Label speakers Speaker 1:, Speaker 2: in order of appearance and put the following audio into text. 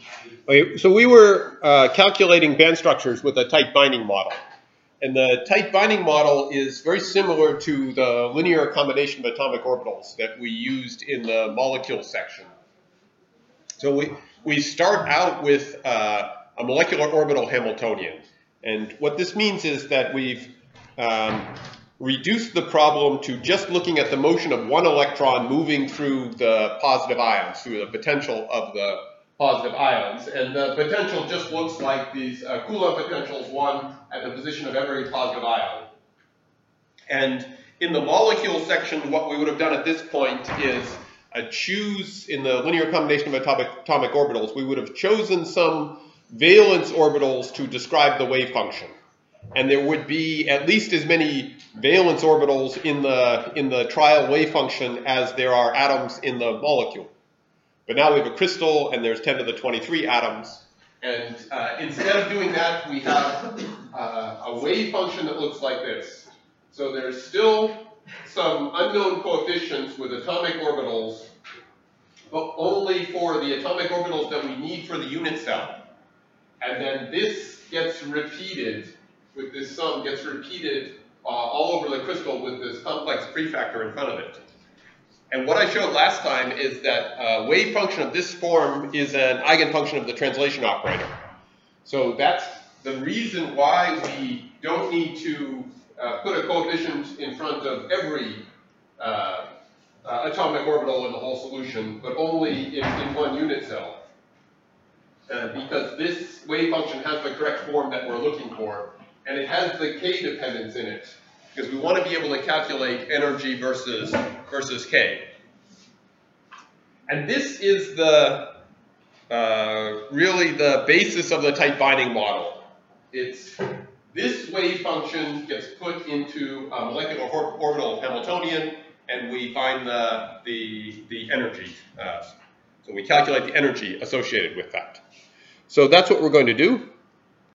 Speaker 1: Okay, so we were calculating band structures with a tight binding model. And the tight binding model is very similar to the linear combination of atomic orbitals that we used in the molecule section. So we start out with a molecular orbital Hamiltonian. And what this means is that we've reduced the problem to just looking at the motion of one electron moving through the positive ions, through the potential of the positive ions. And the potential just looks like these Coulomb potentials, one at the position of every positive ion. And in the molecule section, what we would have done at this point is choose, in the linear combination of atomic orbitals, we would have chosen some valence orbitals to describe the wave function. And there would be at least as many valence orbitals in the trial wave function as there are atoms in the molecule. But now we have a crystal, and there's 10 to the 23 atoms. And instead of doing that, we have a wave function that looks like this. So there's still some unknown coefficients with atomic orbitals, but only for the atomic orbitals that we need for the unit cell. And then this gets repeated, with this sum gets repeated all over the crystal with this complex prefactor in front of it. And what I showed last time is that a wave function of this form is an eigenfunction of the translation operator. So that's the reason why we don't need to put a coefficient in front of every atomic orbital in the whole solution, but only in one unit cell. Because this wave function has the correct form that we're looking for, and it has the k dependence in it, because we want to be able to calculate energy versus k. And this is the really the basis of the tight binding model. It's this wave function gets put into a molecular orbital Hamiltonian, and we find the energy. So we calculate the energy associated with that. So that's what we're going to do.